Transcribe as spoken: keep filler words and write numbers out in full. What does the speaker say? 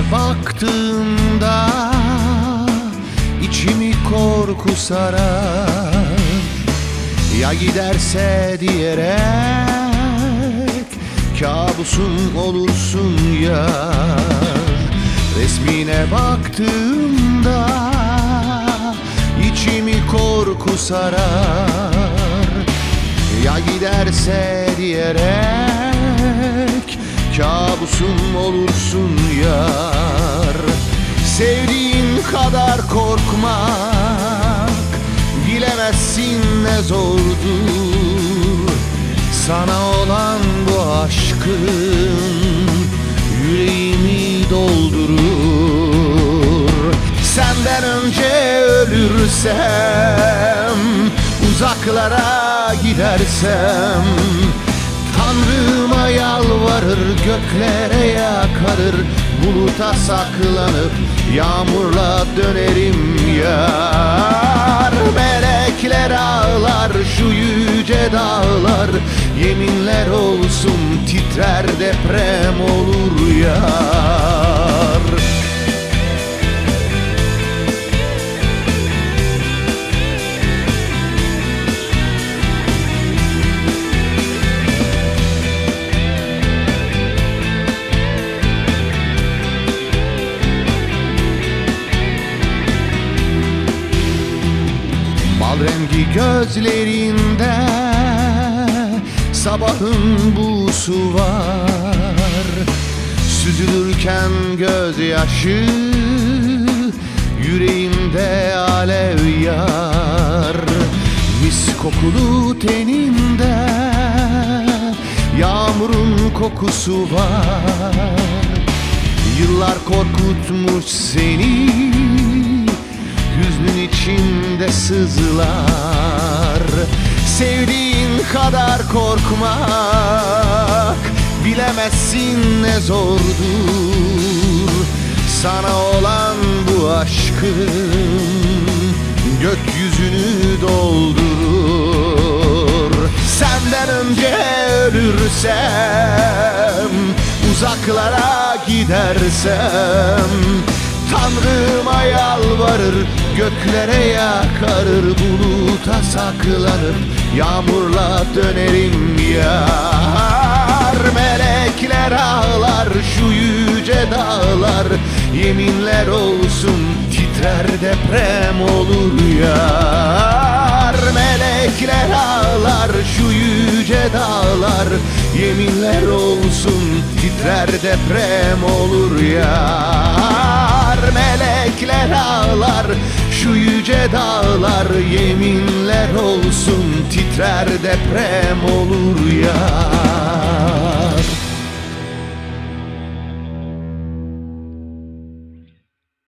baktığımda içimi korku sarar. Ya giderse diyerek kabusum olursun yar. Resmine baktığımda içimi korku sarar. Ya giderse diyerek kabusum olursun yar. Sevdiğin kadar korkmak bilemezsin ne zordur. Sana olan bu aşkın yüreğimi doldurur. Senden önce ölürsem, uzaklara gidersem, Tanrıma yalvarır, göklere yakarır, buluta saklanıp yağmurla dönerim yar. Melekler ağlar, şu yüce dağlar, yeminler olsun titrer, deprem olur yar. Bal rengi gözlerinde sabahın buğusu var. Süzülürken gözyaşı, yüreğimde alev yar. Mis kokulu teninde yağmurun kokusu var. Yıllar korkutmuş seni, hüznün içinde sızlar. Sevdiğin kadar korkmak bilemezsin ne zordur. Sana olan bu aşkın gökyüzünü doldurur. Senden önce ölürsem, uzaklara gidersem, Tanrıma yalvarır, göklere yakarır, buluta saklanıp yağmurla dönerim yar. Melekler ağlar, şu yüce dağlar, yeminler olsun titrer, deprem olur yar. Melekler ağlar, şu yüce dağlar, yeminler olsun titrer, deprem olur yar. Melekler ağlar, şu yüce dağlar, yeminler olsun titrer, deprem olur ya.